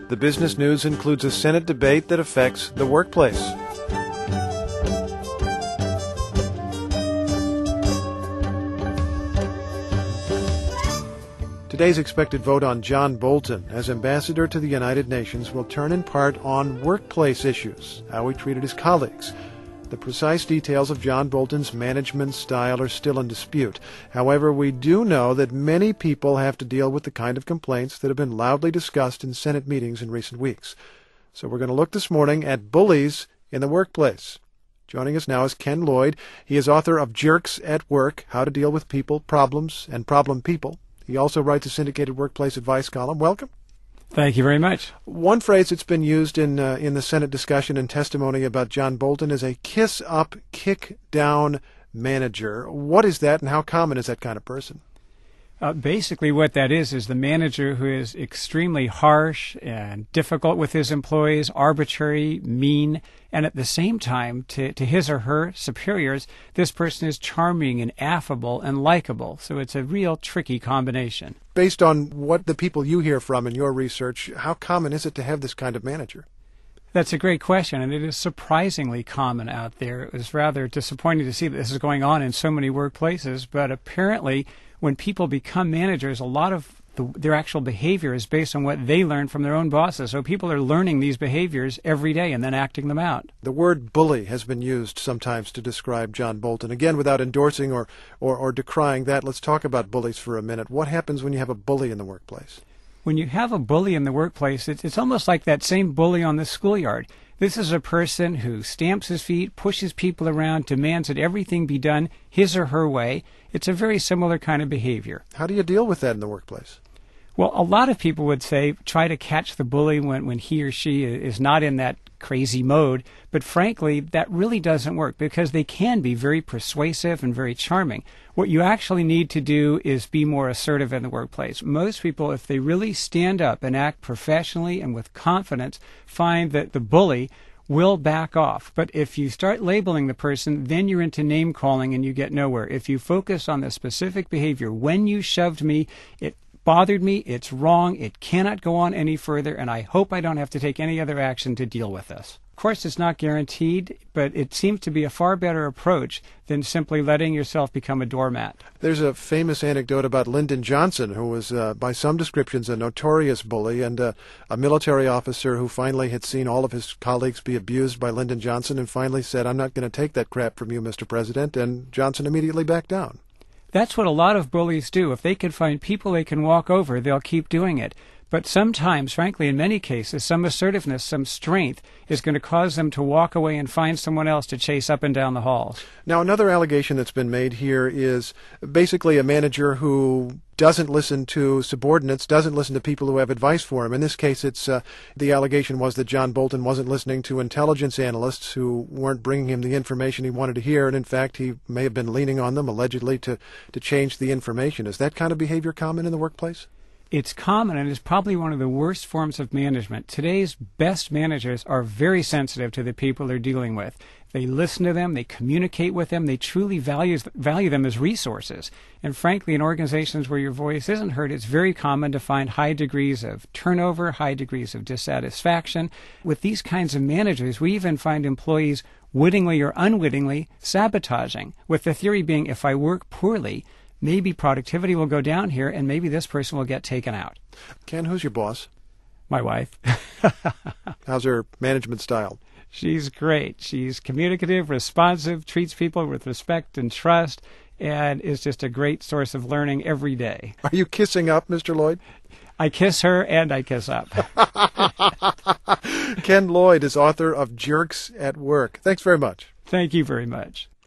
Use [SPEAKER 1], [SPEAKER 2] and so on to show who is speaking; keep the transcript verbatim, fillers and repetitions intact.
[SPEAKER 1] The business news includes a Senate debate that affects the workplace. Today's expected vote on John Bolton as ambassador to the United Nations will turn in part on workplace issues, how he treated his colleagues. The precise details of John Bolton's management style are still in dispute. However, we do know that many people have to deal with the kind of complaints that have been loudly discussed in Senate meetings in recent weeks. So we're going to look this morning at bullies in the workplace. Joining us now is Ken Lloyd. He is author of Jerks at Work, How to Deal with People, Problems, and Problem People. He also writes a syndicated workplace advice column. Welcome.
[SPEAKER 2] Thank you very much.
[SPEAKER 1] One phrase that's been used in uh, in the Senate discussion and testimony about John Bolton is a kiss-up, kick-down manager. What is that, and how common is that kind of person?
[SPEAKER 2] Uh, basically what that is is the manager who is extremely harsh and difficult with his employees, arbitrary, mean, and at the same time, to, to his or her superiors, this person is charming and affable and likable. So it's a real tricky combination.
[SPEAKER 1] Based on what the people you hear from in your research, how common is it to have this kind of manager?
[SPEAKER 2] That's a great question, and it is surprisingly common out there. It was rather disappointing to see that this is going on in so many workplaces, but apparently when people become managers, a lot of the, their actual behavior is based on what they learn from their own bosses. So people are learning these behaviors every day and then acting them out.
[SPEAKER 1] The word bully has been used sometimes to describe John Bolton. Again, without endorsing or, or, or decrying that, let's talk about bullies for a minute. What happens when you have a bully in the workplace?
[SPEAKER 2] When you have a bully in the workplace, it's, it's almost like that same bully on the schoolyard. This is a person who stamps his feet, pushes people around, demands that everything be done his or her way. It's a very similar kind of behavior.
[SPEAKER 1] How do you deal with that in the workplace?
[SPEAKER 2] Well, a lot of people would say try to catch the bully when, when he or she is not in that crazy mode. But frankly, that really doesn't work because they can be very persuasive and very charming. What you actually need to do is be more assertive in the workplace. Most people, if they really stand up and act professionally and with confidence, find that the bully will back off. But if you start labeling the person, then you're into name calling and you get nowhere. If you focus on the specific behavior, when you shoved me, it bothered me, it's wrong, it cannot go on any further, and I hope I don't have to take any other action to deal with this. Of course, it's not guaranteed, but it seems to be a far better approach than simply letting yourself become a doormat.
[SPEAKER 1] There's a famous anecdote about Lyndon Johnson, who was, uh, by some descriptions, a notorious bully, and uh, a military officer who finally had seen all of his colleagues be abused by Lyndon Johnson and finally said, "I'm not going to take that crap from you, Mister President," and Johnson immediately backed down.
[SPEAKER 2] That's what a lot of bullies do. If they can find people they can walk over, they'll keep doing it. But sometimes, frankly, in many cases, some assertiveness, some strength is going to cause them to walk away and find someone else to chase up and down the halls.
[SPEAKER 1] Now, another allegation that's been made here is basically a manager who doesn't listen to subordinates, doesn't listen to people who have advice for him. In this case, it's uh, the allegation was that John Bolton wasn't listening to intelligence analysts who weren't bringing him the information he wanted to hear, and in fact, he may have been leaning on them, allegedly, to, to change the information. Is that kind of behavior common in the workplace?
[SPEAKER 2] It's common and is probably one of the worst forms of management. Today's best managers are very sensitive to the people they're dealing with. They listen to them, they communicate with them, they truly values, value them as resources. And frankly, in organizations where your voice isn't heard, it's very common to find high degrees of turnover, high degrees of dissatisfaction. With these kinds of managers, we even find employees wittingly or unwittingly sabotaging, with the theory being if I work poorly, maybe productivity will go down here, and maybe this person will get taken out.
[SPEAKER 1] Ken, who's your boss?
[SPEAKER 2] My wife.
[SPEAKER 1] How's her management style?
[SPEAKER 2] She's great. She's communicative, responsive, treats people with respect and trust, and is just a great source of learning every day.
[SPEAKER 1] Are you kissing up, Mister Lloyd?
[SPEAKER 2] I kiss her and I kiss up.
[SPEAKER 1] Ken Lloyd is author of Jerks at Work. Thanks very much.
[SPEAKER 2] Thank you very much.